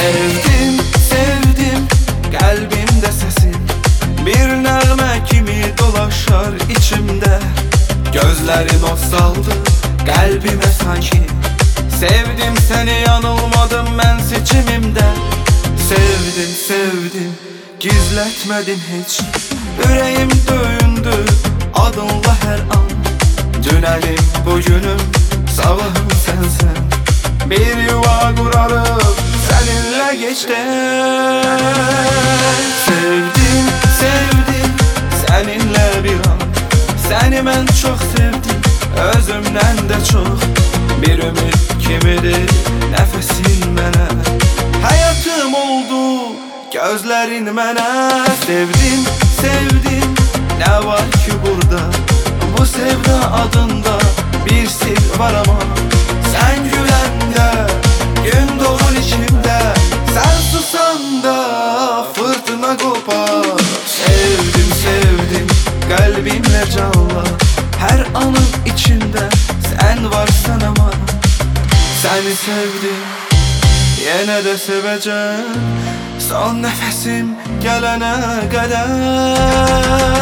Sevdim, sevdim, kalbimde sesin bir nəğmə kimi dolaşar içimdə. Gözlerin o saldı kalbime sanki. Sevdim seni, yanılmadım ben seçimimde. Sevdim, sevdim, gizletmedim hiç. Yüreğim döyündü adınla her an. Dünelim bugünüm, sabahım sensen. Bir yuva kurarım seninle geçtim. Sevdim, sevdim, seninle bir an. Seni ben çok sevdim, özümden de çok. Bir ümit kimidir nefesin mənə. Hayatım oldu gözlerin mənə. Sevdim, sevdim, ne var ki burada? Bu sevda adında bir sır var ama. Sen gülende gün doğur içimde. Sen susanda fırtına kopar. Sevdim, sevdim, kalbimle canla. Her anın içinde sen varsan ama. Seni sevdim, yine de seveceğim. Son nefesim gelene kadar.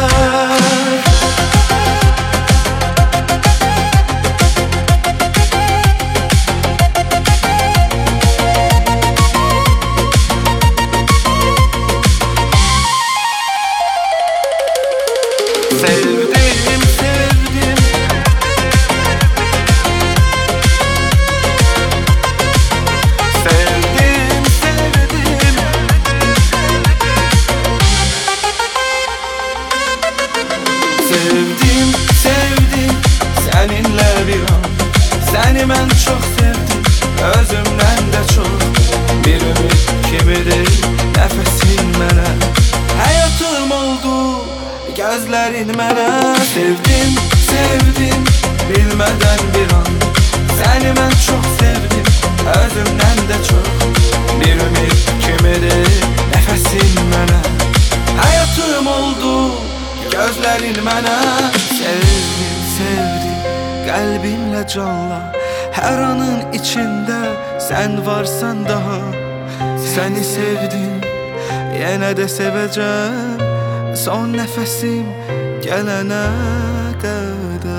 Sevdim, sevdim, sevdim, sevdim. Sevdim, sevdim, seninle bir an. Seni ben çok sevdim, özümden de çok. Bir ümit kimidir nefesin mənə. Hayatım oldu gözlerin mənə. Sevdim, sevdim, bilmeden bir an. Seni ben çok sevdim, özümden de çok. Bir ümit kimidir nefesin mənə. Hayatım oldu gözlerin mənə. Sevdim, sevdim, kalbimle canla. Her anın içinde sen varsan daha. Seni sevdim, yine de seveceğim. Son nefesim gelene kadar.